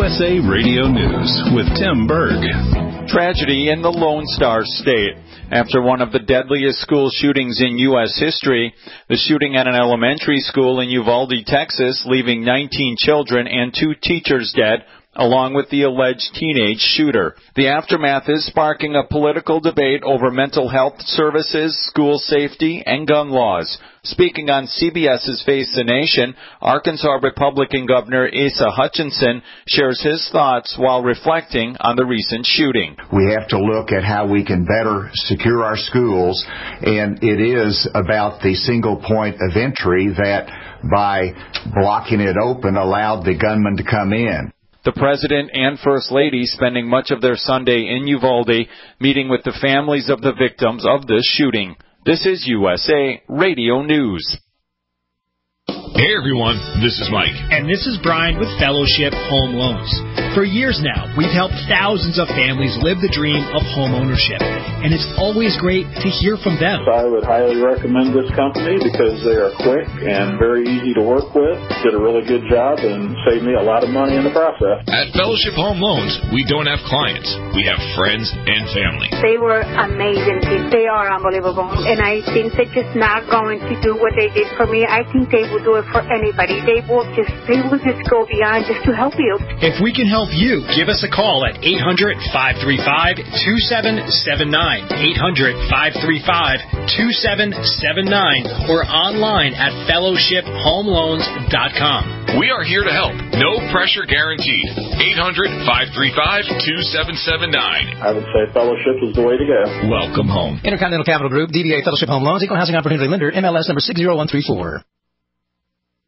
USA Radio News with Tim Berg. Tragedy in the Lone Star State. After one of the deadliest school shootings in U.S. history, the shooting at an elementary school in Uvalde, Texas, leaving 19 children and 2 teachers dead, along with the alleged teenage shooter. The aftermath is sparking a political debate over mental health services, school safety, and gun laws. Speaking on CBS's Face the Nation, Arkansas Republican Governor Asa Hutchinson shares his thoughts while reflecting on the recent shooting. We have to look at how we can better secure our schools, and it is about the single point of entry that, by blocking it open, allowed the gunman to come in. The President and First Lady spending much of their Sunday in Uvalde, meeting with the families of the victims of this shooting. This is USA Radio News. Hey everyone, this is Mike. And this is Brian with Fellowship Home Loans. For years now, we've helped thousands of families live the dream of home ownership. And it's always great to hear from them. I would highly recommend this company because they are quick and very easy to work with. Did a really good job and saved me a lot of money in the process. At Fellowship Home Loans, we don't have clients. We have friends and family. They were amazing people. They are unbelievable. And I think they're just not going to do what they did for me. I think they will do it for anybody. They will just go beyond just to help you. If we can help you, give us a call at 800-535-2779, 800-535-2779, or online at fellowshiphomeloans.com. We are here to help. No pressure guaranteed. 800-535-2779. I would say Fellowship is the way to go. Welcome home. Intercontinental Capital Group, DBA Fellowship Home Loans, Equal Housing Opportunity Lender, MLS number 60134.